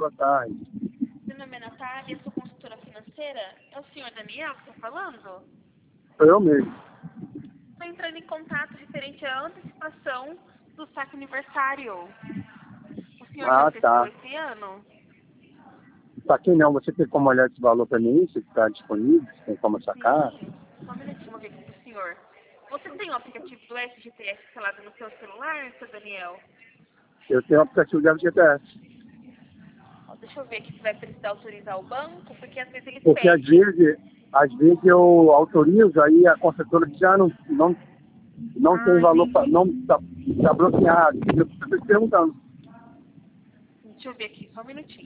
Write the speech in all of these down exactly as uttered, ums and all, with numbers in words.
boa tarde. Meu nome é Natália, sou consultora financeira. É o senhor Daniel que está falando? Sou eu mesmo. Estou entrando em contato referente à antecipação do saque aniversário. O senhor já Ah, acessou tá. esse ano? Pra quem não, você tem como olhar esse valor para mim? Se está disponível, se tem como sacar? Sim. Só um minutinho, vou ver aqui para o senhor. Você tem o aplicativo do S G T S instalado no seu celular, seu Daniel? Eu tenho o aplicativo do G P S. Ó, deixa eu ver aqui se vai precisar autorizar o banco, porque às vezes eles Porque às pedem. vezes, às vezes eu autorizo, aí a construtora já não, não, não tem Ah, valor, pra, entendi. não está tá bloqueado. Eu estou perguntando. Deixa eu ver aqui, só um minutinho.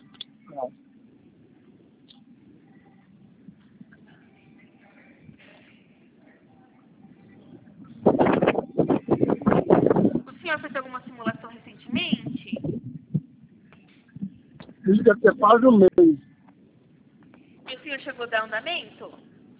O senhor fez alguma simulação recentemente? Isso deve ter quase um mês. E o senhor chegou a dar andamento?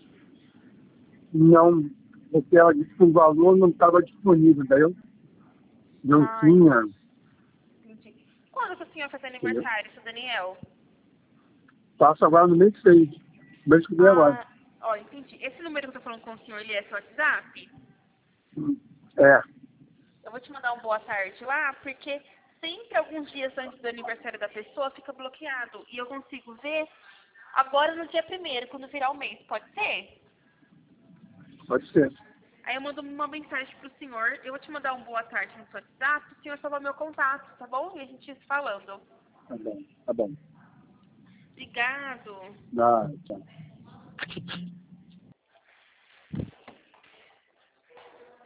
Não, porque ela disse que o valor não estava disponível, daí eu não Ah, tinha. entendi. Quando que o senhor faz Entendeu? aniversário, seu Daniel? Passo agora no mês seis, mês que vem agora. Ah, ó, entendi. Esse número que eu tô falando com o senhor, ele é seu WhatsApp? É, Eu vou te mandar um boa tarde lá, porque sempre alguns dias antes do aniversário da pessoa fica bloqueado. E eu consigo ver agora no dia primeiro, quando virar o mês. Pode ser? pode ser. Aí eu mando uma mensagem pro senhor. Eu vou te mandar um boa tarde no seu WhatsApp. O senhor salva meu contato, tá bom? E a gente se falando. Tá bom, tá bom. Obrigado. Ah, tchau.